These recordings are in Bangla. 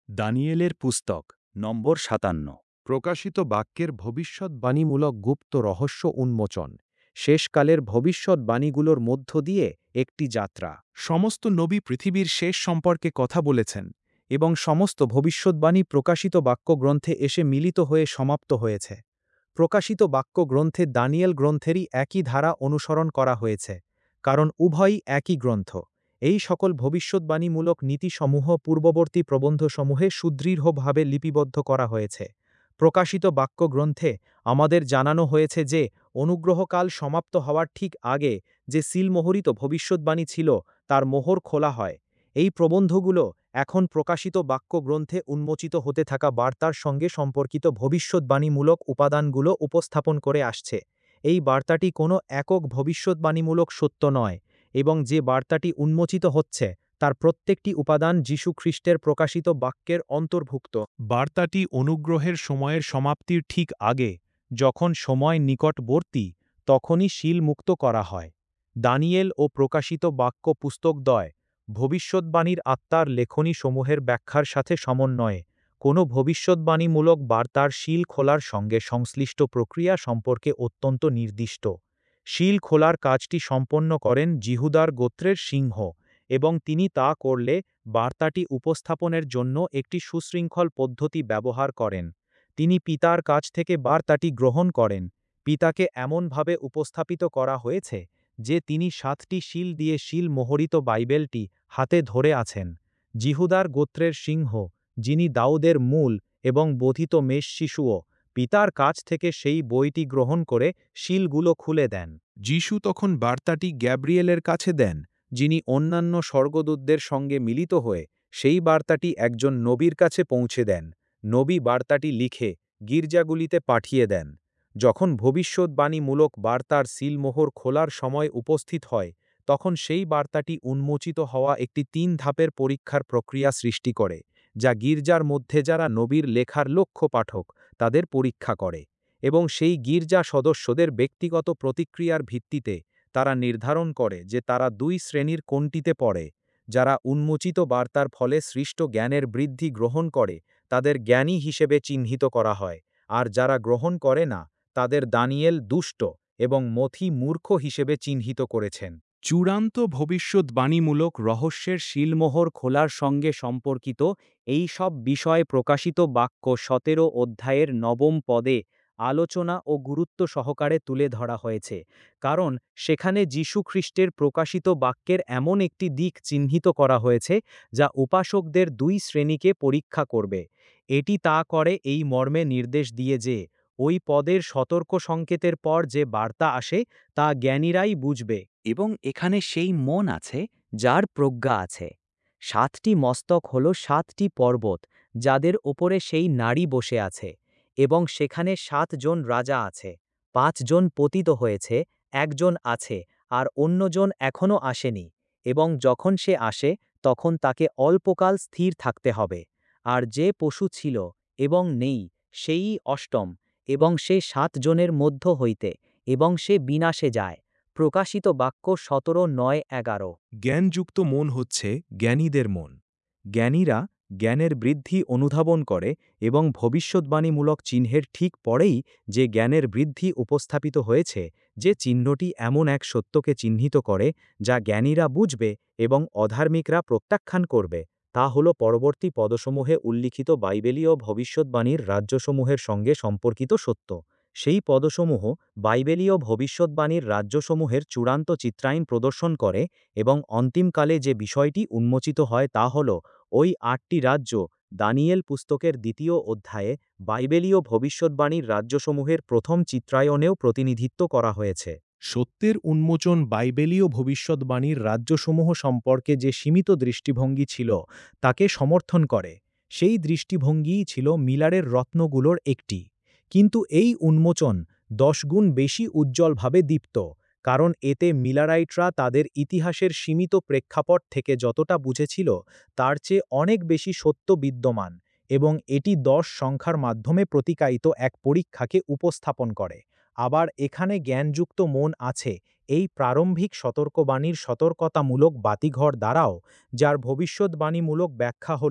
দানিয়েলের পুস্তক নম্বর ৫৭। প্রকাশিত বাক্যের ভবিষ্যৎবাণীমূলক গুপ্ত রহস্য উন্মোচন। শেষকালের ভবিষ্যৎবাণীগুলোর মধ্য দিয়ে একটি যাত্রা। সমস্ত নবী পৃথিবীর শেষ সম্পর্কে কথা বলেছেন, এবং সমস্ত ভবিষ্যৎবাণী প্রকাশিত বাক্য গ্রন্থে এসে মিলিত হয়ে সমাপ্ত হয়েছে। প্রকাশিত বাক্য গ্রন্থে দানিয়েল গ্রন্থেরই একই ধারা অনুসরণ করা হয়েছে, কারণ উভয়ই একই গ্রন্থ। এই সকল ভবিষ্যৎবাণীমূলক নীতিসমূহ পূর্ববর্তী প্রবন্ধসমূহে সুদৃঢ়ভাবে লিপিবদ্ধ করা হয়েছে। প্রকাশিত বাক্য গ্রন্থে আমাদের জানানো হয়েছে যে অনুগ্রহকাল সমাপ্ত হওয়ার ঠিক আগে যে সিলমোহরিত ভবিষ্যৎবাণী ছিল তার মোহর খোলা হয়। এই প্রবন্ধগুলো এখন প্রকাশিত বাক্য গ্রন্থে উন্মোচিত হতে থাকা বার্তার সঙ্গে সম্পর্কিত ভবিষ্যৎবাণীমূলক উপাদানগুলো উপস্থাপন করে আসছে। এই বার্তাটি কোনো একক ভবিষ্যৎবাণীমূলক সত্য নয়, এবং যে বার্তাটি উন্মোচিত হচ্ছে তার প্রত্যেকটি উপাদান যীশু খ্রিস্টের প্রকাশিত বাক্যের অন্তর্ভুক্ত। বার্তাটি অনুগ্রহের সময়ের সমাপ্তির ঠিক আগে, যখন সময় নিকটবর্তী, তখনই সিল মুক্ত করা হয়। দানিয়েল ও প্রকাশিত বাক্য পুস্তকদ্বয় ভবিষ্যৎবাণীর আত্মার লেখনীসমূহের ব্যাখ্যার সাথে সমন্বয়ে কোনো ভবিষ্যৎবাণীমূলক বার্তার সিল খোলার সঙ্গে সংশ্লিষ্ট প্রক্রিয়া সম্পর্কে অত্যন্ত নির্দিষ্ট। সিল খোলার কাজটি সম্পন্ন করেন জিহুদার গোত্রের সিংহ, এবং তিনি তা করলে বার্তাটি উপস্থাপনের জন্য একটি সুশৃঙ্খল পদ্ধতি ব্যবহার করেন। তিনি পিতার কাছ থেকে বার্তাটি গ্রহণ করেন। পিতাকে এমনভাবে উপস্থাপিত করা হয়েছে যে তিনি ৭টি সিল দিয়ে সিল মোহরিত বাইবেলটি হাতে ধরে আছেন। জিহুদার গোত্রের সিংহ, যিনি দাউদের মূল এবং বোধিত মেষ শিশুও, পিতার কাছ থেকে সেই বইটি গ্রহণ করে সিলগুলো খুলে দেন। যীশু তখন বার্তাটি গ্যাব্রিয়েলের কাছে দেন, যিনি অন্যান্য স্বর্গদূতদের সঙ্গে মিলিত হয়ে সেই বার্তাটি একজন নবীর কাছে পৌঁছে দেন। নবী বার্তাটি লিখে গির্জাগুলিতে পাঠিয়ে দেন। যখন ভবিষ্যৎবাণীমূলক বার্তার সিলমোহর খোলার সময় উপস্থিত হয়, তখন সেই বার্তাটি উন্মোচিত হওয়া একটি ৩ ধাপের পরীক্ষার প্রক্রিয়া সৃষ্টি করে, যা গির্জার মধ্যে যারা নবীর লেখার লক্ষ্য পাঠক তাদের পরীক্ষা করে, এবং সেই গির্জা সদস্যদের ব্যক্তিগত প্রতিক্রিয়ার ভিত্তিতে তারা নির্ধারণ করে যে তারা ২ শ্রেণীর কোনটিতে পড়ে। যারা উন্মোচিত বার্তার ফলে সৃষ্ট জ্ঞানের বৃদ্ধি গ্রহণ করে তাদের জ্ঞানী হিসেবে চিহ্নিত করা হয়, আর যারা গ্রহণ করে না তাদের দানিয়েল দুষ্ট এবং মথি মূর্খ হিসেবে চিহ্নিত করেছেন। চূড়ান্ত ভবিষ্যৎবাণীমূলক রহস্যের সিলমোহর খোলার সঙ্গে সম্পর্কিত এই সব বিষয় প্রকাশিত বাক্য ১৭ অধ্যায়ের ৯ম পদে আলোচনা ও গুরুত্ব সহকারে তুলে ধরা হয়েছে, কারণ সেখানে যীশু খ্রিস্টের প্রকাশিত বাক্যের এমন একটি দিক চিহ্নিত করা হয়েছে যা উপাসকদের ২ শ্রেণীকে পরীক্ষা করবে। এটি তা করে এই মর্মে নির্দেশ দিয়ে যে ওই পদের সতর্ক সংকেতের পর যে বার্তা আসে তা জ্ঞানীরাই বুঝবে। এবং এখানে সেই মন আছে যার প্রজ্ঞা আছে। ৭টি মস্তক হল ৭টি পর্বত, যাদের ওপরে সেই নারী বসে আছে, এবং সেখানে ৭ জন রাজা আছে। ৫ জন পতিত হয়েছে, ১ জন আছে, আর অন্যজন এখনও আসেনি, এবং যখন সে আসে তখন তাকে অল্পকাল স্থির থাকতে হবে। আর যে পশু ছিল এবং নেই, সেই অষ্টম, এবং সে ৭ জনের মধ্য হইতে, এবং সে বিনাশে যায়। প্রকাশিত বাক্য ১৭:৯-১১। জ্ঞানযুক্ত মন হচ্ছে জ্ঞানীদের মন। জ্ঞানীরা জ্ঞানের বৃদ্ধি অনুধাবন করে এবং ভবিষ্যৎবাণীমূলক চিহ্নের ঠিক পরেই যে জ্ঞানের বৃদ্ধি উপস্থাপিত হয়েছে, যে চিহ্নটি এমন এক সত্যকে চিহ্নিত করে যা জ্ঞানীরা বুঝবে এবং অধার্মিকরা প্রত্যাখ্যান করবে, তা হল পরবর্তী পদসমূহে উল্লিখিত বাইবেলীয় ভবিষ্যৎবাণীর রাজ্যসমূহের সঙ্গে সম্পর্কিত সত্য। সেই পদসমূহ বাইবেলীয় ভবিষ্যৎবাণীর রাজ্যসমূহের চূড়ান্ত চিত্রায়ন প্রদর্শন করে, এবং অন্তিমকালে যে বিষয়টি উন্মোচিত হয় তা হল ওই ৮টি রাজ্য দানিয়েল পুস্তকের ২য় অধ্যায়ে বাইবেলীয় ভবিষ্যৎবাণীর রাজ্যসমূহের প্রথম চিত্রায়নেও প্রতিনিধিত্ব করা হয়েছে। সত্যের উন্মোচন বাইবেলীয় ভবিষ্যৎবাণীর রাজ্যসমূহ সম্পর্কে যে সীমিত দৃষ্টিভঙ্গি ছিল তাকে সমর্থন করে। সেই দৃষ্টিভঙ্গিই ছিল মিলারের রত্নগুলোর একটি। কিন্তু এই উন্মোচন ১০ গুণ বেশি উজ্জ্বলভাবে দীপ্ত, কারণ এতে মিলারাইটরা তাদের ইতিহাসের সীমিত প্রেক্ষাপট থেকে যতটা বুঝেছিল তার চেয়ে অনেক বেশি সত্য বিদ্যমান, এবং এটি ১০ সংখ্যার মাধ্যমে প্রতিকায়িত এক পরীক্ষাকে উপস্থাপন করে। আবার এখানে জ্ঞানযুক্ত মন আছে এই প্রারম্ভিক সতর্কবাণীর সতর্কতামূলক বাতিঘর দ্বারাও, যার ভবিষ্যৎবাণীমূলক ব্যাখ্যা হল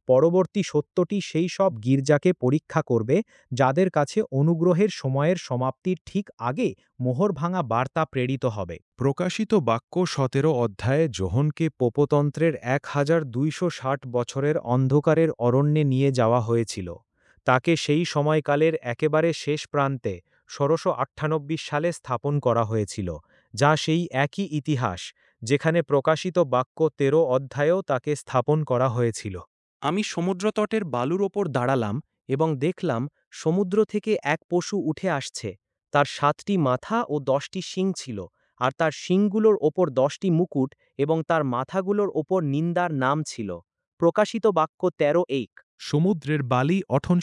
পরবর্তী সত্যটি সেই সব গির্জাকে পরীক্ষা করবে যাদের কাছে অনুগ্রহের সময়ের সমাপ্তির ঠিক আগে মোহর ভাঙা বার্তা প্রেরিত হবে। প্রকাশিত বাক্য ১৭ অধ্যায়ে যোহনকে পোপতন্ত্রের ১,২৬০ বছরের অন্ধকারের অরণ্যে নিয়ে যাওয়া হয়েছিল। তাকে সেই সময়কালের একেবারে শেষ প্রান্তে ১৬৯৮ সালে স্থাপন করা হয়েছিল, যা সেই একই ইতিহাস যেখানে প্রকাশিত বাক্য ১৩ অধ্যায়েও তাকে স্থাপন করা হয়েছিল। আমি সমুদ্রতটের বালুর ওপর দাঁড়ালাম এবং দেখলাম সমুদ্র থেকে এক পশু উঠে আসছে। তার ৭টি মাথা ও ১০টি শিং ছিল, আর তার শিংগুলোর ওপর ১০টি মুকুট এবং তার মাথাগুলোর ওপর নিন্দার নাম ছিল। প্রকাশিত বাক্য ১৩:১। সমুদ্রের বালি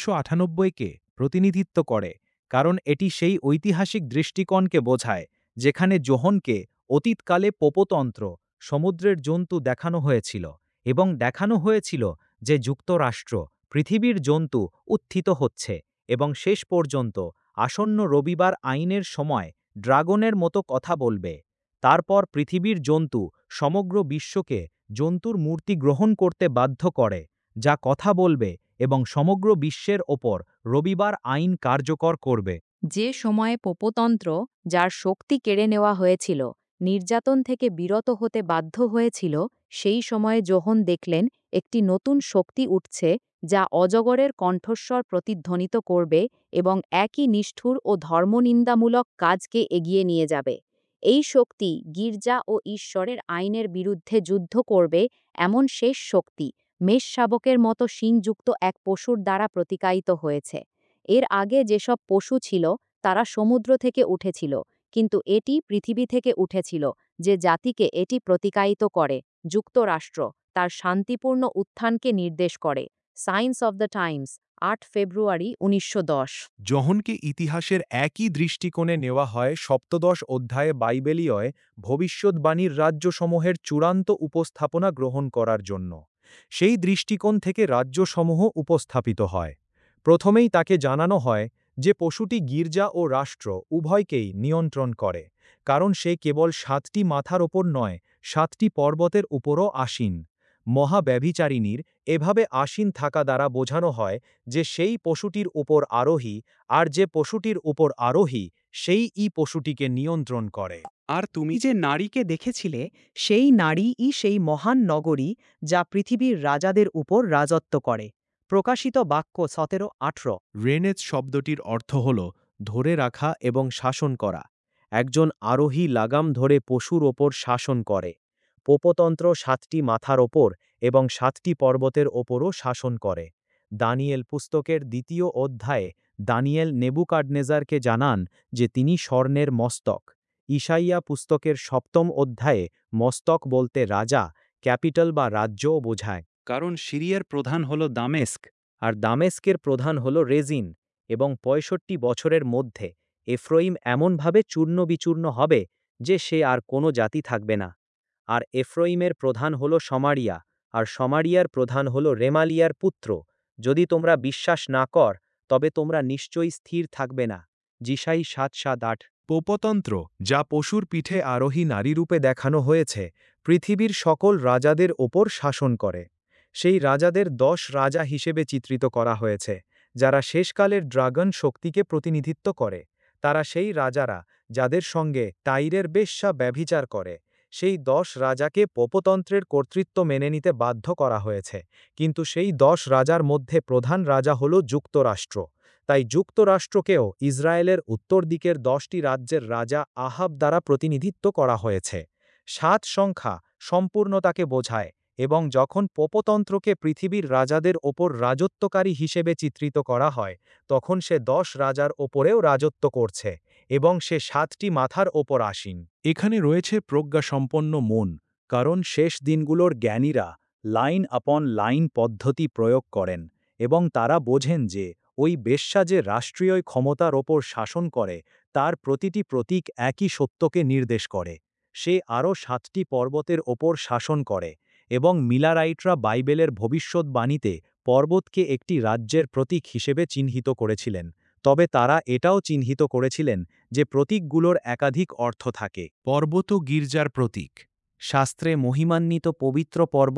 ১৮৯৮কে প্রতিনিধিত্ব করে, কারণ এটি সেই ঐতিহাসিক দৃষ্টিকোণকে বোঝায় যেখানে যোহনকে অতীতকালে পোপতন্ত্র, সমুদ্রের জন্তু দেখানো হয়েছিল, এবং দেখানো হয়েছিল যে যুক্তরাষ্ট্র, পৃথিবীর জন্তু উত্থিত হচ্ছে এবং শেষ পর্যন্ত আসন্ন রবিবার আইনের সময় ড্রাগনের মতো কথা বলবে। তারপর পৃথিবীর জন্তু সমগ্র বিশ্বকে জন্তুর মূর্তি গ্রহণ করতে বাধ্য করে, যা কথা বলবে এবং সমগ্র বিশ্বের ওপর রবিবার আইন কার্যকর করবে। যে সময়ে পোপতন্ত্র, যার শক্তি কেড়ে নেওয়া হয়েছিল, নির্যাতন থেকে বিরত হতে বাধ্য হয়েছিল, সেই সময়ে যোহন দেখলেন একটি নতুন শক্তি উঠছে যা অজগরের কণ্ঠস্বর প্রতিধ্বনিত করবে এবং একই নিষ্ঠুর ও ধর্মনিন্দামূলক কাজকে এগিয়ে নিয়ে যাবে। এই শক্তি গির্জা ও ঈশ্বরের আইনের বিরুদ্ধে যুদ্ধ করবে, এমন শেষ শক্তি মেষ শাবকের মতো শিংযুক্ত এক পশুর দ্বারা প্রতিকায়িত হয়েছে। এর আগে যেসব পশু ছিল তারা সমুদ্র থেকে উঠেছিল, কিন্তু এটি পৃথিবী থেকে উঠেছিল, যে জাতিকে এটি প্রতিকায়িত করে। যুক্তরাষ্ট্র তার শান্তিপূর্ণ উত্থানকে নির্দেশ করে। সায়েন্স অব দ্য টাইমস, ৮ ফেব্রুয়ারি ১৯১০। যোহনকে ইতিহাসের একই দৃষ্টিকোণে নেওয়া হয় সপ্তদশ অধ্যায়ে বাইবেলীয় ভবিষ্যদ্বাণীর রাজ্যসমূহের চূড়ান্ত উপস্থাপনা গ্রহণ করার জন্য। সেই দৃষ্টিকোণ থেকে রাজ্যসমূহ উপস্থাপিত হয়। প্রথমেই তাকে জানানো হয় যে পশুটি গির্জা ও রাষ্ট্র উভয়কেই নিয়ন্ত্রণ করে, কারণ সে কেবল ৭টি মাথার ওপর নয়, ৭টি পর্বতের উপরও আসীন। মহাব্যভিচারিণীর এভাবে আসীন থাকা দ্বারা বোঝানো হয় যে সেই পশুটির উপর আরোহী, আর যে পশুটির উপর আরোহী সেই পশুটিকে নিয়ন্ত্রণ করে। আর তুমি যে নারীকে দেখেছিলে, সেই নারীই সেই মহান নগরী যা পৃথিবীর রাজাদের উপর রাজত্ব করে। প্রকাশিত বাক্য ১৭:১৮। রেনেজ শব্দটির অর্থ হল ধরে রাখা এবং শাসন করা। একজন আরোহী লাগাম ধরে পশুর ওপর শাসন করে। পোপতন্ত্র ৭টি মাথার ওপর এবং ৭টি পর্বতের ওপরও শাসন করে। দানিয়েল পুস্তকের ২য় অধ্যায়ে দানিয়েল নেবুকাডনেজারকে জানান যে তিনি স্বর্ণের মস্তক। ঈশাইয়া পুস্তকের ৭ম অধ্যায়ে মস্তক বলতে রাজা, ক্যাপিটাল বা রাজ্যও বোঝায়। কারণ সিরিয়ার প্রধান হল দামেস্ক, আর দামেস্কের প্রধান হল রেজিন, এবং ৬৫ বছরের মধ্যে এফ্রইম এমনভাবে চূর্ণ বিচূর্ণ হবে যে সে আর কোনো জাতি থাকবে না। আর এফ্রইমের প্রধান হল সমারিয়া, আর সমারিয়ার প্রধান হল রেমালিয়ার পুত্র। যদি তোমরা বিশ্বাস না কর, তবে তোমরা নিশ্চয়ই স্থির থাকবে না। যিশাই ৭:৭-৮। পোপতন্ত্র, যা পশুর পিঠে আরোহী নারীরূপে দেখানো হয়েছে, পৃথিবীর সকল রাজাদের ওপর শাসন করে। সেই রাজাদের ১০ রাজা হিসেবে চিত্রিত করা হয়েছে, যারা শেষকালের ড্রাগন শক্তিকে প্রতিনিধিত্ব করে। তারা সেই রাজারা যাদের সঙ্গে টাইরের বেশ্যা ব্যভিচার করে। সেই ১০ রাজাকে পোপতন্ত্রের কর্তৃত্ব মেনে নিতে বাধ্য করা হয়েছে, কিন্তু সেই ১০ রাজার মধ্যে প্রধান রাজা হল যুক্তরাষ্ট্র। তাই যুক্তরাষ্ট্রকেও ইসরায়েলের উত্তর দিকের ১০টি রাজ্যের রাজা আহাব দ্বারা প্রতিনিধিত্ব করা হয়েছে। ৭ সংখ্যা সম্পূর্ণতাকে বোঝায়, এবং যখন পোপতন্ত্রকে পৃথিবীর রাজাদের ওপর রাজত্বকারী হিসেবে চিত্রিত করা হয়, তখন সে ১০ রাজার ওপরেও রাজত্ব করছে, এবং সে ৭টি মাথার ওপর আসীন। এখানে রয়েছে প্রজ্ঞাসম্পন্ন মন, কারণ শেষ দিনগুলোর জ্ঞানীরা লাইন আপন লাইন পদ্ধতি প্রয়োগ করেন, এবং তারা বোঝেন যে ওই বেশ্যা যে রাষ্ট্রীয় ক্ষমতার ওপর শাসন করে, তার প্রতিটি প্রতীক একই সত্যকে নির্দেশ করে। সে আরও ৭টি পর্বতের ওপর শাসন করে, এবং মিলারাইটরা বাইবেলের ভবিষ্যদ্বাণীতে পর্বতকে একটি রাজ্যের প্রতীক হিসেবে চিহ্নিত করেছিলেন, তবে তারা এটাও চিহ্নিত করেছিলেন যে প্রতীকগুলোর একাধিক অর্থ থাকে। পর্বত গির্জার প্রতীক। শাস্ত্রে মহিমান্বিত পবিত্র পর্বত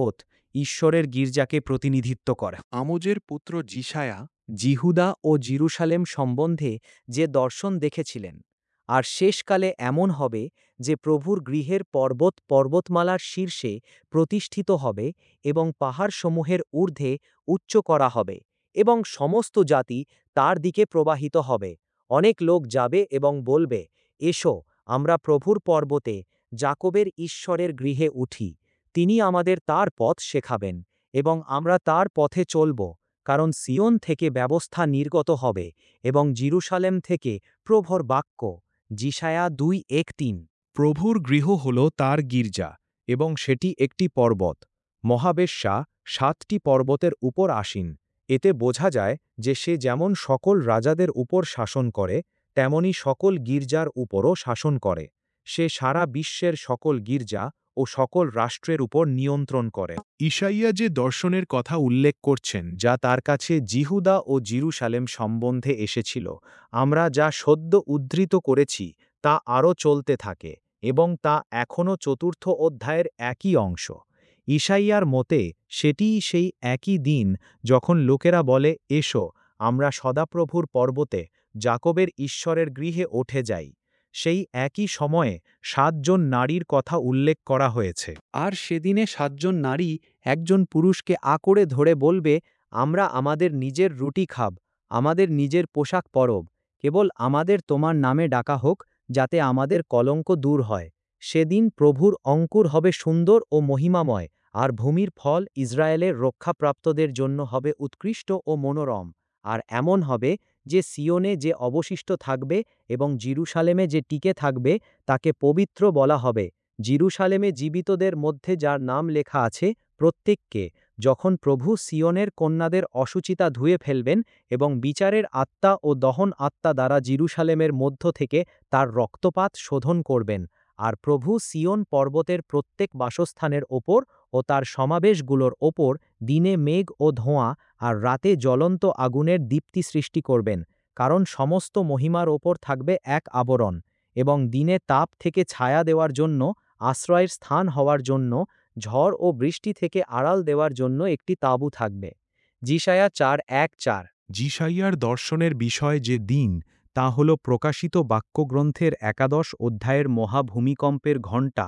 ঈশ্বরের গির্জাকে প্রতিনিধিত্ব করে। আমোজের পুত্র যিশায়া জিহুদা ও জিরুসালেম সম্বন্ধে যে দর্শন দেখেছিলেন, আর শেষকালে এমন হবে যে প্রভুর গৃহের পর্বতমালার শীর্ষে প্রতিষ্ঠিত হবে এবং পাহাড়সমূহের ঊর্ধ্বে উচ্চ করা হবে এবং সমস্ত জাতি তার দিকে প্রবাহিত হবে। অনেক লোক যাবে এবং বলবে, এসো, আমরা প্রভুর পর্বতে যাকবের ঈশ্বরের গৃহে উঠি। তিনি আমাদের তার পথ শেখাবেন এবং আমরা তার পথে চলব, কারণ সিয়ন থেকে ব্যবস্থা নির্গত হবে এবং জিরুসালেম থেকে প্রভুর বাক্য। যিশায়া 2:1-3। প্রভুর গৃহ হল তার গির্জা, এবং সেটি একটি পর্বত। মহাবেশ্যা 7টি পর্বতের উপর আসীন। এতে বোঝা যায় যে সে যেমন সকল রাজাদের উপর শাসন করে, তেমনি সকল গির্জার উপরও শাসন করে। সে সারা বিশ্বের সকল গির্জা ও সকল রাষ্ট্রের উপর নিয়ন্ত্রণ করে। ঈশাইয়া যে দর্শনের কথা উল্লেখ করছেন, যা তার কাছে জিহুদা ও জিরুসালেম সম্বন্ধে এসেছিল, আমরা যা সদ্য উদ্ধৃত করেছি তা আরও চলতে থাকে, এবং তা এখনও 4র্থ অধ্যায়ের একই অংশ। ঈশাইয়ার মতে সেটিই সেই একই দিন যখন লোকেরা বলে, এসো, আমরা সদাপ্রভুর পর্বতে যাকবের ঈশ্বরের গৃহে উঠে যাই। সেই একই সময়ে 7 জন নারীর কথা উল্লেখ করা হয়েছে। আর সেদিনে 7 জন নারী একজন পুরুষকে আঁকড়ে ধরে বলবে, আমরা আমাদের নিজের রুটি খাব, আমাদের নিজের পোশাক পরব, কেবল আমাদের তোমার নামে ডাকা হোক, যাতে আমাদের কলঙ্ক দূর হয়। সেদিন প্রভুর অঙ্কুর হবে সুন্দর ও মহিমাময়, আর ভূমির ফল ইসরায়েলের রক্ষাপ্রাপ্তদের জন্য হবে উৎকৃষ্ট ও মনোরম। আর এমন হবে যে সিয়নে যে অবশিষ্ট থাকবে এবং জিরুসালেমে যে টিকে থাকবে তাকে পবিত্র বলা হবে। জিরুসালেমে জীবিতদের মধ্যে যার নাম লেখা আছে প্রত্যেককে, যখন প্রভু সিয়নের কন্যাদের অসুচিতা ধুয়ে ফেলবেন এবং বিচারের আত্মা ও দহন আত্মা দ্বারা জিরুসালেমের মধ্য থেকে তার রক্তপাত শোধন করবেন। আর প্রভু সিয়ন পর্বতের প্রত্যেক বাসস্থানের ওপর ও তার সমাবেশগুলোর ওপর দিনে মেঘ ও ধোঁয়া আর রাতে জ্বলন্ত আগুনের দীপ্তি সৃষ্টি করবেন, কারণ সমস্ত মহিমার ওপর থাকবে এক আবরণ, এবং দিনে তাপ থেকে ছায়া দেওয়ার জন্য, আশ্রয়ের স্থান হওয়ার জন্য, ঝড় ও বৃষ্টি থেকে আড়াল দেওয়ার জন্য একটি তাঁবু থাকবে। যিশায়া 4:1-4। যিশাইয়ার দর্শনের বিষয় যে দিন, তা হল প্রকাশিত বাক্যগ্রন্থের 11 অধ্যায়ের মহাভূমিকম্পের ঘণ্টা।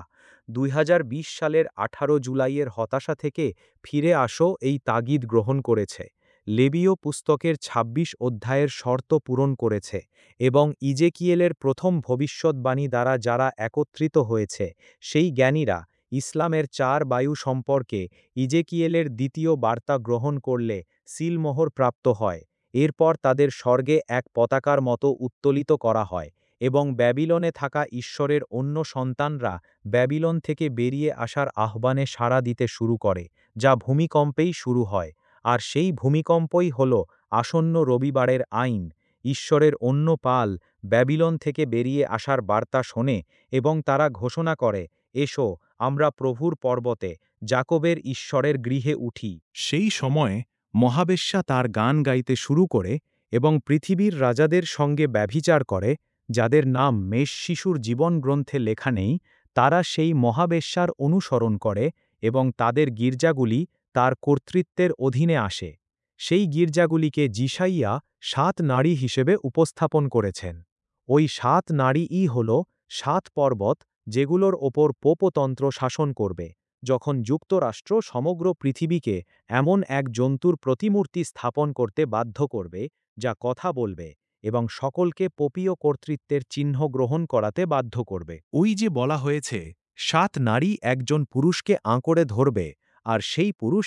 2020 সালের 18 জুলাইয়ের হতাশা থেকে ফিরে আসো এই তাগিদ গ্রহণ করেছে। লেবীয় পুস্তকের 26 অধ্যায়ের শর্ত পূরণ করেছে, এবং ইজেকিয়েলের প্রথম ভবিষ্যদ্বাণী দ্বারা যারা একত্রিত হয়েছে, সেই জ্ঞানীরা ইসলামের 4 বায়ু সম্পর্কে ইজেকিয়েলের দ্বিতীয় বার্তা গ্রহণ করলে সিলমোহর প্রাপ্ত হয়। এরপর তাদের স্বর্গে এক পতাকার মতো উত্তোলিত করা হয়, এবং ব্যাবিলনে থাকা ঈশ্বরের অন্য সন্তানরা ব্যাবিলন থেকে বেরিয়ে আসার আহ্বানে সাড়া দিতে শুরু করে, যা ভূমিকম্পেই শুরু হয়। আর সেই ভূমিকম্পই হল আসন্ন রবিবারের আইন। ঈশ্বরের অন্য পাল ব্যাবিলন থেকে বেরিয়ে আসার বার্তা শোনে, এবং তারা ঘোষণা করে, এসো, আমরা প্রভুর পর্বতে যাকবের ঈশ্বরের গৃহে উঠি। সেই সময়ে মহাবেশ্যা তার গান গাইতে শুরু করে এবং পৃথিবীর রাজাদের সঙ্গে ব্যভিচার করে, যাদের নাম মেষ শিশুর জীবন গ্রন্থে লেখা নেই। তারা সেই মহাবেশ্যার অনুসরণ করে এবং তাদের গির্জাগুলি তার কর্তৃত্বের অধীনে আসে। সেই গির্জাগুলিকে যিশাইয়া 7 নারী হিসেবে উপস্থাপন করেছেন। ওই 7 নারীই হল 7 পর্বত, যেগুলোর ওপর পোপতন্ত্র শাসন করবে, যখন যুক্তরাষ্ট্র সমগ্র পৃথিবীকে এমন এক জন্তুর প্রতিমূর্তি স্থাপন করতে বাধ্য করবে, যা কথা বলবে এবং সকলকে পোপীয় কর্তৃত্বের চিহ্ন গ্রহণ করাতে বাধ্য করবে। ওই যে বলা হয়েছে, 7 নারী একজন পুরুষকে আঁকড়ে ধরবে, আর সেই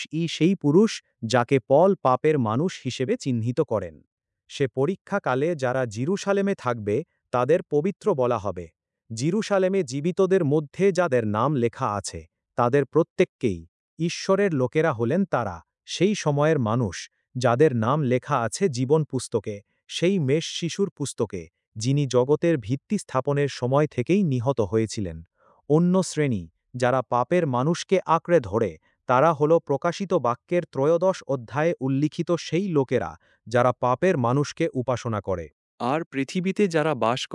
পুরুষ যাকে পল পাপের মানুষ হিসেবে চিহ্নিত করেন। সে পরীক্ষাকালে যারা জিরুসালেমে থাকবে তাদের পবিত্র বলা হবে। জিরুসালেমে জীবিতদের মধ্যে যাদের নাম লেখা আছে, তাদের প্রত্যেককেই। ঈশ্বরের লোকেরা হলেন তারা, সেই সময়ের মানুষ, যাদের নাম লেখা আছে জীবন পুস্তকে, সেই মেষ শিশুর পুস্তকে, যিনি জগতের ভিত্তি স্থাপনের সময় থেকেই নিহত হয়েছিলেন। অন্য শ্রেণী, যারা পাপের মানুষকে আঁকড়ে ধরে, তারা হল প্রকাশিত বাক্যের 13 অধ্যায়ে উল্লিখিত সেই লোকেরা যারা পাপের মানুষকে উপাসনা করে। আর পৃথিবীতে যারা বাস করে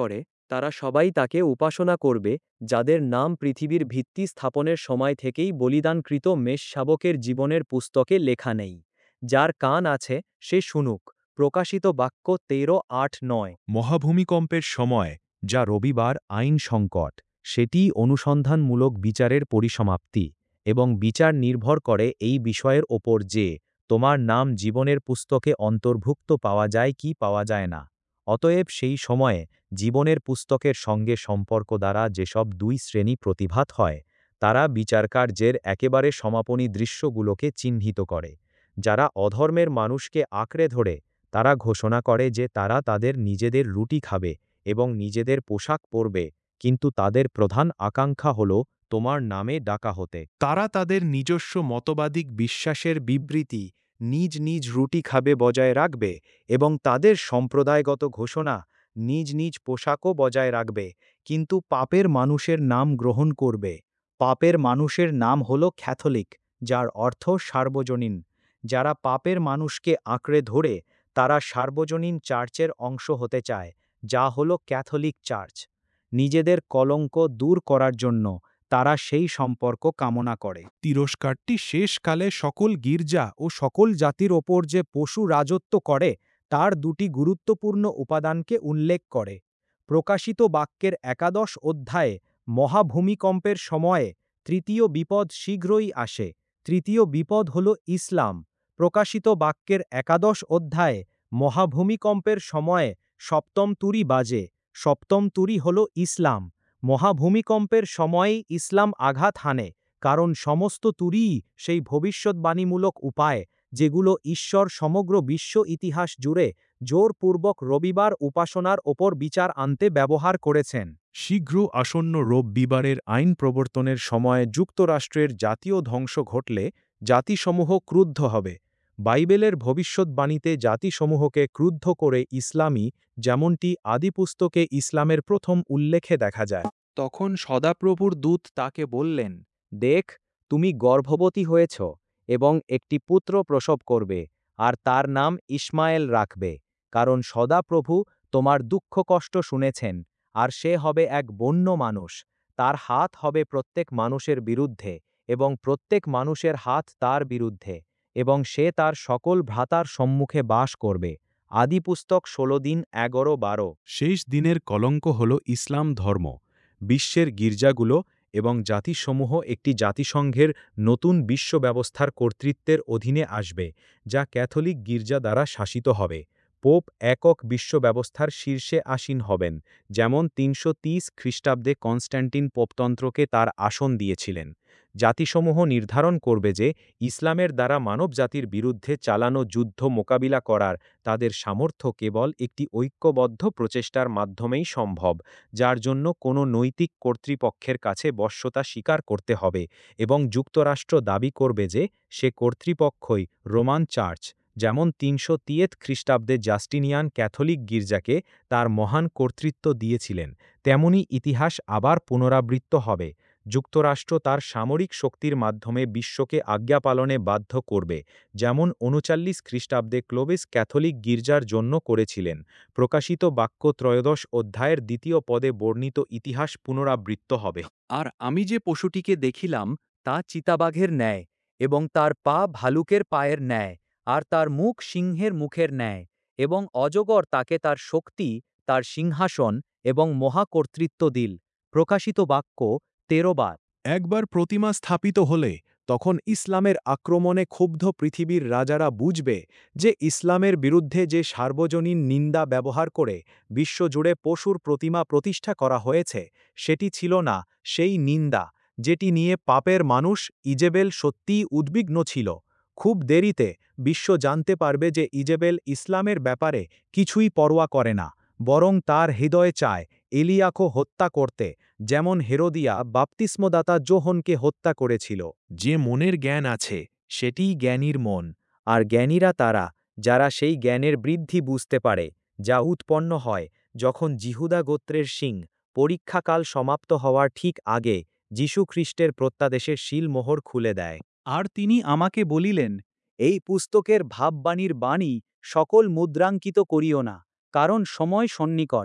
তারা সবাই তাকে উপাসনা করবে, যাদের নাম পৃথিবীর ভিত্তি স্থাপনের সময় থেকেই বলিদানকৃত মেষ শাবকের জীবনের পুস্তকে লেখা নেই। যার কান আছে সে শুনুক। প্রকাশিত বাক্য 13:8-9। মহাভূমিকম্পের সময়, যা রবিবার আইন সংকট, সেটি অনুসন্ধানমূলক বিচারের পরিসমাপ্তি, এবং বিচার নির্ভর করে এই বিষয়ের ওপর যে তোমার নাম জীবনের পুস্তকে অন্তর্ভুক্ত পাওয়া যায় কি পাওয়া যায় না। অতএব সেই সময়ে জীবনের পুস্তকের সঙ্গে সম্পর্ক দ্বারা যেসব দুই শ্রেণী প্রতিভাত হয়, তারা বিচারকার্যের একেবারে সমাপনী দৃশ্যগুলোকে চিহ্নিত করে। যারা অধর্মের মানুষকে আঁকড়ে ধরে, তারা ঘোষণা করে যে তারা তাদের নিজেদের রুটি খাবে এবং নিজেদের পোশাক পরবে, কিন্তু তাদের প্রধান আকাঙ্ক্ষা হল তোমার নামে ডাকা হতে। তারা তাদের নিজস্ব মতবাদিক বিশ্বাসের বিবৃতি নিজ নিজ রুটি খাবে বজায় রাখবে এবং তাদের সম্প্রদায়গত ঘোষণা নিজ নিজ পোশাকও বজায় রাখবে, কিন্তু পাপের মানুষের নাম গ্রহণ করবে। পাপের মানুষের নাম হল ক্যাথলিক, যার অর্থ সার্বজনীন। যারা পাপের মানুষকে আঁকড়ে ধরে, তারা সার্বজনীন চার্চের অংশ হতে চায়, যা হল ক্যাথলিক চার্চ। নিজেদের কলঙ্ক দূর করার জন্য তারা সেই সম্পর্ক কামনা করে। তিরস্কারটি শেষকালে সকল গির্জা ও সকল জাতির ওপর যে পশু রাজত্ব করে তার দুটি গুরুত্বপূর্ণ উপাদানকে উল্লেখ করে। প্রকাশিত বাক্যের 11 অধ্যায়ে মহাভূমিকম্পের সময়ে তৃতীয় বিপদ শীঘ্রই আসে। তৃতীয় বিপদ হল ইসলাম। প্রকাশিত বাক্যের 11 অধ্যায়ে মহাভূমিকম্পের সময়ে সপ্তম তুরি বাজে। সপ্তম তুরি হল ইসলাম। মহাভূমিকম্পের সময়েই ইসলাম আঘাত হানে, কারণ সমস্ত তুরিই সেই ভবিষ্যদ্বাণীমূলক উপায় যেগুলো ঈশ্বর সমগ্র বিশ্ব ইতিহাস জুড়ে জোরপূর্বক রবিবার উপাসনার ওপর বিচার আনতে ব্যবহার করেছেন। শীঘ্র আসন্ন রবিবারের আইন প্রবর্তনের সময় যুক্তরাষ্ট্রের জাতীয় ধ্বংস ঘটলে জাতিসমূহ ক্রুদ্ধ হবে। বাইবেলের ভবিষ্যদ্বাণীতে জাতিসমূহকে ক্রুদ্ধ করে ইসলামই, যেমনটি আদিপুস্তকে ইসলামের প্রথম উল্লেখে দেখা যায়। তখন সদাপ্রভুর দূত তাকে বললেন, দেখ, তুমি গর্ভবতী হয়েছ এবং একটি পুত্র প্রসব করবে, আর তার নাম ইসমায়েল রাখবে, কারণ সদাপ্রভু তোমার দুঃখ কষ্ট শুনেছেন, আর সে হবে এক বন্য মানুষ। তার হাত হবে প্রত্যেক মানুষের বিরুদ্ধে, এবং প্রত্যেক মানুষের হাত তার বিরুদ্ধে, এবং সে তার সকল ভ্রাতার সম্মুখে বাস করবে। আদিপুস্তক 16:11-12। শেষ দিনের কলঙ্ক হল ইসলাম ধর্ম। বিশ্বের গির্জাগুলো এবং জাতিসমূহ একটি জাতিসংঘের নতুন বিশ্ব ব্যবস্থার কর্তৃত্বের অধীনে আসবে, যা ক্যাথলিক গির্জা দ্বারা শাসিত হবে। পোপ একক বিশ্ব ব্যবস্থার শীর্ষে আসীন হবেন, যেমন 330 খ্রিস্টাব্দে কনস্ট্যান্টিন পোপতন্ত্রকে তার আসন দিয়েছিলেন। জাতিসমূহ নির্ধারণ করবে যে ইসলামের দ্বারা মানবজাতির বিরুদ্ধে চালানো যুদ্ধ মোকাবিলা করার তাদের সামর্থ্য কেবল একটি ঐক্যবদ্ধ প্রচেষ্টার মাধ্যমেই সম্ভব, যার জন্য কোনো নৈতিক কর্তৃপক্ষের কাছে বশ্যতা স্বীকার করতে হবে, এবং যুক্তরাষ্ট্র দাবি করবে যে সে কর্তৃপক্ষই রোমান চার্চ, যেমন 330 খ্রিস্টাব্দে জাস্টিনিয়ান ক্যাথলিক গির্জাকে তার মহান কর্তৃত্ব দিয়েছিলেন, তেমনি ইতিহাস আবার পুনরাবৃত্ত হবে। যুক্তরাষ্ট্র তার সামরিক শক্তির মাধ্যমে বিশ্বকে আজ্ঞা পালনে বাধ্য করবে, যেমন 39 খ্রিস্টাব্দে ক্লোভিস ক্যাথলিক গির্জার জন্য করেছিলেন। প্রকাশিত বাক্য 13 অধ্যায়ের 2 পদে বর্ণিত ইতিহাস পুনরাবৃত্ত হবে। আর আমি যে পশুটিকে দেখিলাম তা চিতাবাঘের ন্যায়, এবং তার পা ভালুকের পায়ের ন্যায়, আর তার মুখ সিংহের মুখের ন্যায়, এবং অজগর তাকে তার শক্তি, তার সিংহাসন এবং মহাকর্তৃত্ব দিল। প্রকাশিত বাক্য 13 বার। একবার প্রতিমা স্থাপিত হলে তখন ইসলামের আক্রমণে ক্ষুব্ধ পৃথিবীর রাজারা বুঝবে যে ইসলামের বিরুদ্ধে যে সার্বজনীন নিন্দা ব্যবহার করে বিশ্বজুড়ে পশুর প্রতিমা প্রতিষ্ঠা করা হয়েছে, সেটি ছিল না সেই নিন্দা যেটি নিয়ে পাপের মানুষ ইজেবেল সত্যিই উদ্বিগ্ন ছিল। খুব দেরিতে বিশ্ব জানতে পারবে যে ইজেবেল ইসলামের ব্যাপারে কিছুই পরোয়া করে না, বরং তার হৃদয়ে চায় এলিয়াকে হত্যা করতে, যেমন হেরোদিয়া বাপ্তিস্মদাতা যোহনকে হত্যা করেছিল। যে মনের জ্ঞান আছে সেটিই জ্ঞানীর মন, আর জ্ঞানীরা তারা যারা সেই জ্ঞানের বৃদ্ধি বুঝতে পারে, যা উৎপন্ন হয় যখন জিহুদা গোত্রের সিং পরীক্ষাকাল সমাপ্ত হওয়ার ঠিক আগে যীশুখ্রিস্টের প্রত্যাদেশের শিলমোহর খুলে দেয়। আর তিনি আমাকে বলিলেন, এই পুস্তকের ভাববাণীর বাণী সকল মুদ্রাঙ্কিত করিও না, কারণ সময় সন্নিকট।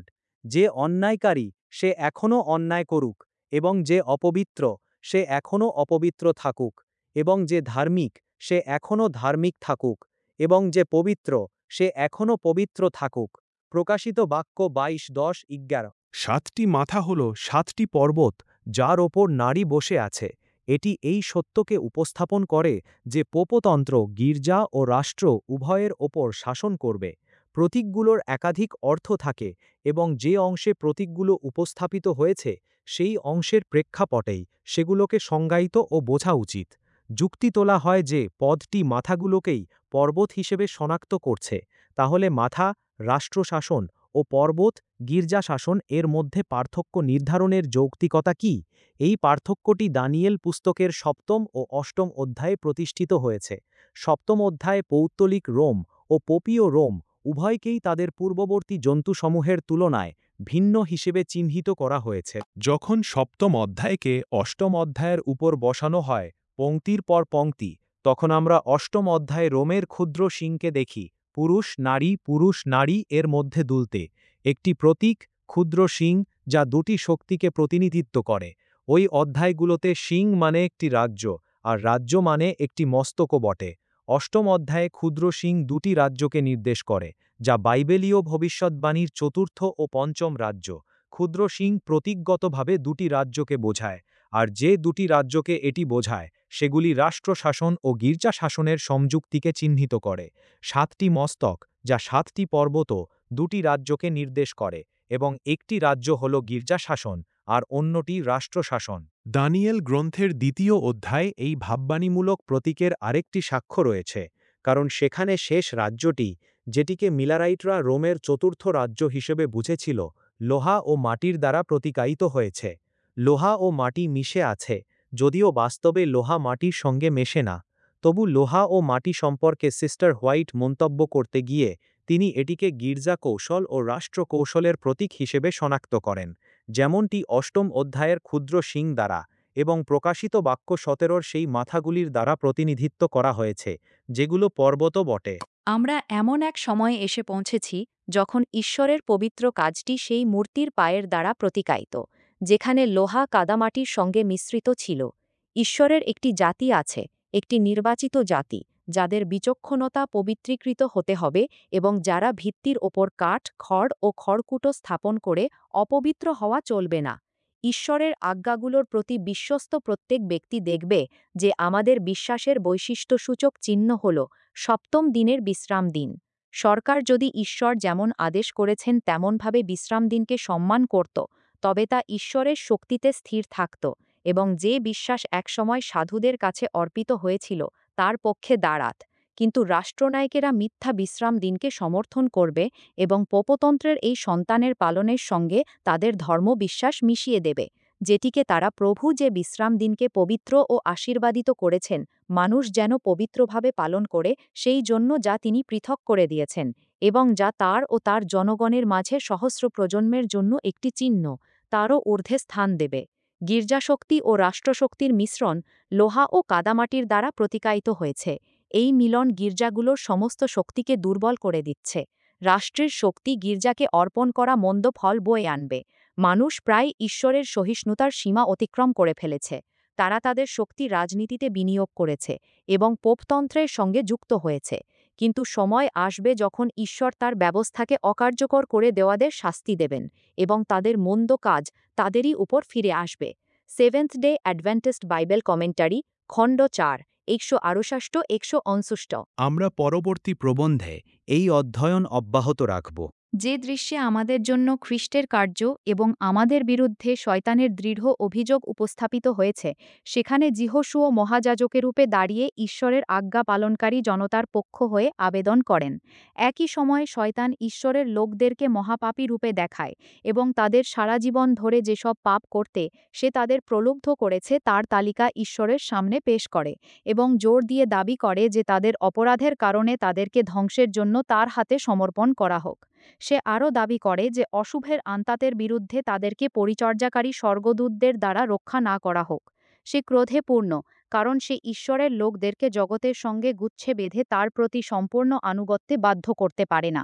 যে অন্যায়কারী সে এখনও অন্যায় করুক, এবং যে অপবিত্র সে এখনও অপবিত্র থাকুক, এবং যে ধার্মিক সে এখনও ধার্মিক থাকুক, এবং যে পবিত্র সে এখনও পবিত্র থাকুক। প্রকাশিত বাক্য 22:10-11। 7টি মাথা হল 7টি পর্বত, যার ওপর নারী বসে আছে। এটি এই সত্যকে উপস্থাপন করে যে পোপতন্ত্র গির্জা ও রাষ্ট্র উভয়ের ওপর শাসন করবে। প্রতীকগুলোর একাধিক অর্থ থাকে, এবং যে অংশে প্রতীকগুলো উপস্থাপিত হয়েছে সেই অংশের প্রেক্ষাপটেই সেগুলোকে সংজ্ঞায়িত ও বোঝা উচিত। যুক্তি তোলা হয় যে পদটি মাথাগুলোকেই পর্বত হিসেবে শনাক্ত করছে। তাহলে মাথা, রাষ্ট্রশাসন ও পর্বত, গির্জা শাসন এর মধ্যে পার্থক্য নির্ধারণের যৌক্তিকতা কি? এই পার্থক্যটি দানিয়েল পুস্তকের 7ম ও 8ম অধ্যায়ে প্রতিষ্ঠিত হয়েছে। 7ম অধ্যায়ে পৌত্তলিক রোম ও পোপীয় রোম উভয়কেই তাদের পূর্ববর্তী জন্তুসমূহের তুলনায় ভিন্ন হিসেবে চিহ্নিত করা হয়েছে। যখন 7ম অধ্যায়কে 8ম অধ্যায়ের উপর বসানো হয় পংক্তির পর পংক্তি, তখন আমরা 8ম অধ্যায়ে রোমের ক্ষুদ্র সিংকে দেখি পুরুষ নারী এর মধ্যে দুলতে। একটি প্রতীক, ক্ষুদ্র সিং, যা দুটি শক্তিকে প্রতিনিধিত্ব করে। ওই অধ্যায়গুলোতে সিং মানে একটি রাজ্য, আর রাজ্য মানে একটি মস্তকও বটে। 8ম অধ্যায়ে ক্ষুদ্র সিং দুটি রাজ্যকে নির্দেশ করে, যা বাইবেলীয় ভবিষ্যদ্বাণীর 4র্থ ও 5ম রাজ্য। ক্ষুদ্র সিং প্রতীকগতভাবে দুটি রাজ্যকে বোঝায়, আর যে দুটি রাজ্যকে এটি বোঝায় সেগুলি রাষ্ট্রশাসন ও গির্জা শাসনের সংযুক্তিকে চিহ্নিত করে। 7টি মস্তক, যা 7টি পর্বত, দুটি রাজ্যকে নির্দেশ করে, এবং একটি রাজ্য হল গির্জা শাসন আর অন্যটি রাষ্ট্রশাসন। দানিয়েল গ্রন্থের 2য় অধ্যায় এই ভাববাণীমূলক প্রতীকের আরেকটি সাক্ষ্য রয়েছে, কারণ সেখানে শেষ রাজ্যটি, যেটিকে মিলারাইটরা রোমের 4র্থ রাজ্য হিসেবে বুঝেছিল, লোহা ও মাটির দ্বারা প্রতীকায়িত হয়েছে। লোহা ও মাটি মিশে আছে, যদিও বাস্তবে লোহা মাটির সঙ্গে মেশে না। তবু লোহা ও মাটি সম্পর্কে সিস্টার হোয়াইট মন্তব্য করতে গিয়ে তিনি এটিকে গির্জা কৌশল ও রাষ্ট্র কৌশলের প্রতীক হিসেবে শনাক্ত করেন, যেমনটি 8ম অধ্যায়ের ক্ষুদ্র সিং দ্বারা এবং প্রকাশিত বাক্য 17-র সেই মাথাগুলির দ্বারা প্রতিনিধিত্ব করা হয়েছে, যেগুলো পর্বত বটে। আমরা এমন এক সময়ে এসে পৌঁছেছি যখন ঈশ্বরের পবিত্র কাজটি সেই মূর্তির পায়ের দ্বারা প্রতিকায়িত, যেখানে লোহা কাদামাটির সঙ্গে মিশ্রিত ছিল। ঈশ্বরের একটি জাতি আছে, একটি নির্বাচিত জাতি, যাদের বিচক্ষণতা পবিত্রীকৃত হতে হবে এবং যারা ভিত্তির ওপর কাঠ, খড় ও খড়কুটো স্থাপন করে অপবিত্র হওয়া চলবে না। ঈশ্বরের আজ্ঞাগুলোর প্রতি বিশ্বস্ত প্রত্যেক ব্যক্তি দেখবে যে আমাদের বিশ্বাসের বৈশিষ্ট্যসূচক চিহ্ন হল 7ম দিনের বিশ্রাম দিন। সরকার যদি ঈশ্বর যেমন আদেশ করেছেন তেমনভাবে বিশ্রাম দিনকে সম্মান করত, তবে তা ঈশ্বরের শক্তিতে স্থির থাকত এবং যে বিশ্বাস একসময় সাধুদের কাছে অর্পিত হয়েছিল তার পক্ষে দাঁড়াত। কিন্তু রাষ্ট্রনায়কেরা মিথ্যা বিশ্রাম দিনকে সমর্থন করবে এবং পোপতন্ত্রের এই সন্তানের পালনের সঙ্গে তাদের ধর্মবিশ্বাস মিশিয়ে দেবে, যেটিকে তারা প্রভু যে বিশ্রাম দিনকে পবিত্র ও আশীর্বাদিত করেছেন মানুষ যেন পবিত্রভাবে পালন করে, সেই জন্য যা তিনি পৃথক করে দিয়েছেন, এবং যা তার ও তার জনগণের মাঝে সহস্র প্রজন্মের জন্য একটি চিহ্ন, তারও ঊর্ধ্বে স্থান দেবে। গির্জাশক্তি ও রাষ্ট্রশক্তির মিশ্রণ লোহা ও কাদামাটির দ্বারা প্রতিকায়িত হয়েছে। এই মিলন গির্জাগুলোর সমস্ত শক্তিকে দুর্বল করে দিচ্ছে। রাষ্ট্রের শক্তি গির্জাকে অর্পণ করা মন্দ ফল বয়ে আনবে। মানুষ প্রায় ঈশ্বরের সহিষ্ণুতার সীমা অতিক্রম করে ফেলেছে। তারা তাদের শক্তি রাজনীতিতে বিনিয়োগ করেছে এবং পোপতন্ত্রের সঙ্গে যুক্ত হয়েছে। কিন্তু সময় আসবে যখন ঈশ্বর তার ব্যবস্থাকে অকার্যকর করে দেওয়াদের শাস্তি দেবেন এবং তাদের মন্দ কাজ তাদেরই উপর ফিরে আসবে। Seventh day Adventist Bible commentary, খণ্ড 4, 168-169। আমরা পরবর্তী প্রবন্ধে এই অধ্যয়ন অব্যাহত রাখব। যে দৃশ্যে আমাদের জন্য খ্রিস্টের কার্য এবং আমাদের বিরুদ্ধে শয়তানের দৃঢ় অভিযোগ উপস্থাপিত হয়েছে, সেখানে যিহোশুয় মহাযাজকেরূপে দাঁড়িয়ে ঈশ্বরের আজ্ঞা পালনকারী জনতার পক্ষ হয়ে আবেদন করেন। একই সময়ে শয়তান ঈশ্বরের লোকদেরকে মহাপাপী রূপে দেখায় এবং তাদের সারা জীবন ধরে যেসব পাপ করতে সে তাদের প্রলুব্ধ করেছে তার তালিকা ঈশ্বরের সামনে পেশ করে এবং জোর দিয়ে দাবি করে যে তাদের অপরাধের কারণে তাদেরকে ধ্বংসের জন্য তার হাতে সমর্পণ করা হোক। সে আরও দাবি করে যে অশুভের আন্তাতের বিরুদ্ধে তাদেরকে পরিচর্যাকারী স্বর্গদূতদের দ্বারা রক্ষা না করা হোক। সে ক্রোধে পূর্ণ, কারণ সে ঈশ্বরের লোকদেরকে জগতের সঙ্গে গুচ্ছে বেঁধে তার প্রতি সম্পূর্ণ আনুগত্যে বাধ্য করতে পারে না।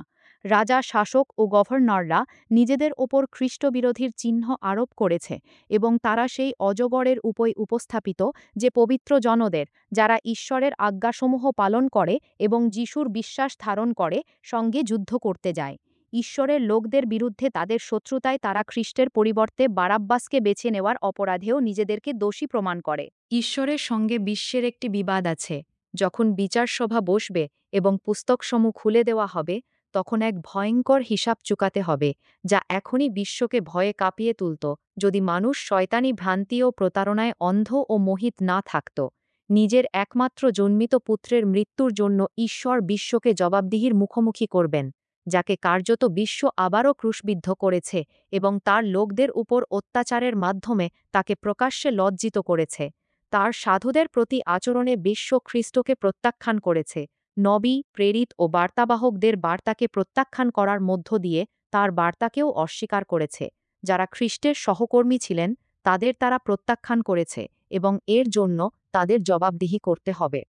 রাজা, শাসক ও গভর্নররা নিজেদের ওপর খ্রিস্টবিরোধীর চিহ্ন আরোপ করেছে এবং তারা সেই অজগরের উপস্থাপিত যে পবিত্র জনদের, যারা ঈশ্বরের আজ্ঞাসমূহ পালন করে এবং যিশুর বিশ্বাস ধারণ করে, সঙ্গে যুদ্ধ করতে যায়। ঈশ্বরের লোকদের বিরুদ্ধে তাদের শত্রুতায় তারা খ্রিস্টের পরিবর্তে বারাব্বাসকে বেছে নেওয়ার অপরাধেও নিজেদেরকে দোষী প্রমাণ করে। ঈশ্বরের সঙ্গে বিশ্বের একটি বিবাদ আছে। যখন বিচারসভা বসবে এবং পুস্তকসমূহ খুলে দেওয়া হবে, তখন এক ভয়ঙ্কর হিসাব চুকাতে হবে, যা এখনই বিশ্বকে ভয়ে কাঁপিয়ে তুলত যদি মানুষ শয়তানি ভ্রান্তি ও প্রতারণায় অন্ধ ও মোহিত না থাকত। নিজের একমাত্র জন্মিত পুত্রের মৃত্যুর জন্য ঈশ্বর বিশ্বকে জবাবদিহির মুখোমুখি করবেন, যাকে কার্যত বিশ্ব আবারও ক্রুশবিদ্ধ করেছে এবং তার লোকদের উপর অত্যাচারের মাধ্যমে তাকে প্রকাশ্যে লজ্জিত করেছে। তার সাধুদের প্রতি আচরণে বিশ্ব খ্রিস্টকে প্রত্যাখ্যান করেছে। নবী, প্রেরিত ও বার্তাবাহকদের বার্তাকে প্রত্যাখ্যান করার মধ্য দিয়ে তার বার্তাকেও অস্বীকার করেছে। যারা খ্রিস্টের সহকর্মী ছিলেন তাদের তারা প্রত্যাখ্যান করেছে এবং এর জন্য তাদের জবাবদিহি করতে হবে।